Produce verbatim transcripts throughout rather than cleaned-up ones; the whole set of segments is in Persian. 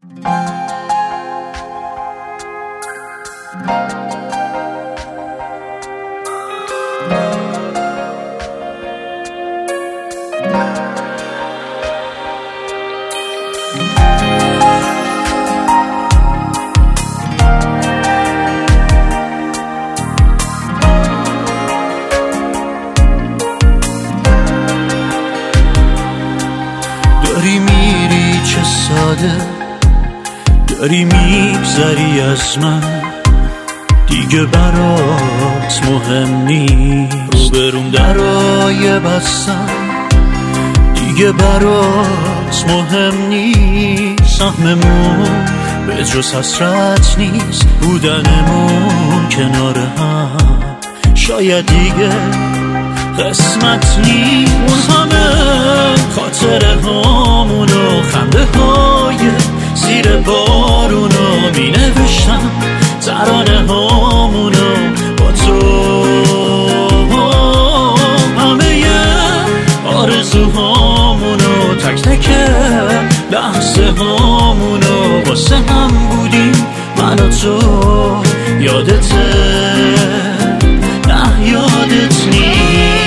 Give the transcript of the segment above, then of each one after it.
داری میری چه ساده، داری میگذری از من، دیگه برات مهم نیست. روبروم درای بستم، دیگه برات مهم نیست. سهممون به جز حسرت نیست، بودنمون کنار هم شاید دیگه قسمت نیست. اون همه خاطره هامونو، خنده های زیر بارونو می نوشتم، ترانه هامونو با تو. همه آرزوهامونو، تک تک لحظه هامونو واسه هم بودیم من و تو. یادته نه یادت نیست.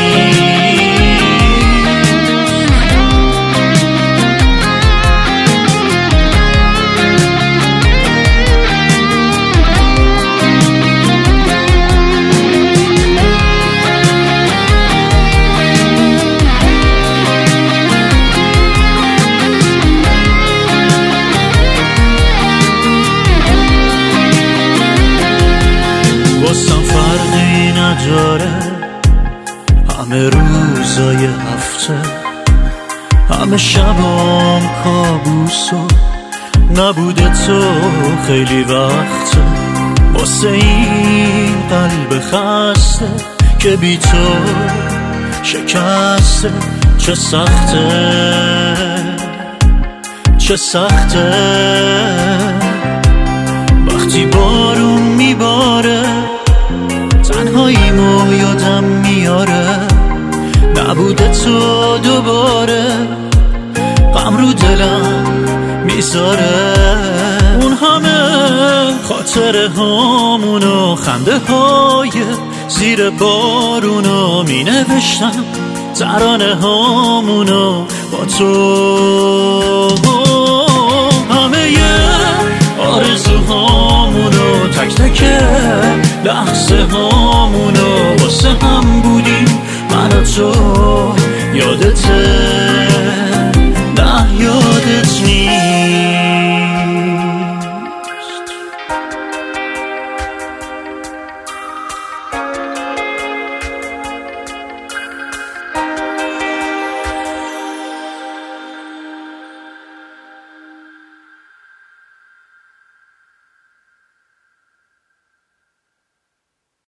واسم فرقی نداره، همه روزای هفته، همه شبام کابوسو نبوده تو خیلی وقته. واسه این قلب خسته که بی تو شکسته، چه سخته چه سخته وقتی بارون میباره، تنهاییمو یادم میاره، نبوده تو دوباره، غم رو دلم میذاره. اون همه خاطره هامونو، خنده های زیر بارونو می نوشتم، ترانه هامونو با تو. همه آرزوهامونو، تک تک لحظه ها